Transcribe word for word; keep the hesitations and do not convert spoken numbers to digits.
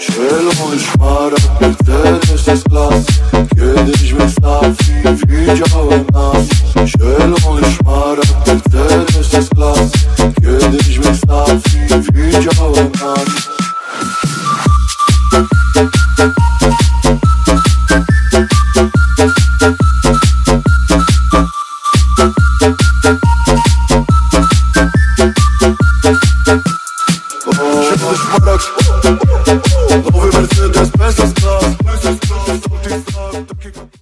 Zielony szmaragd, Mercedes S-Class. Kiedyś w stacji widziałem nas. Zielony szmaragd,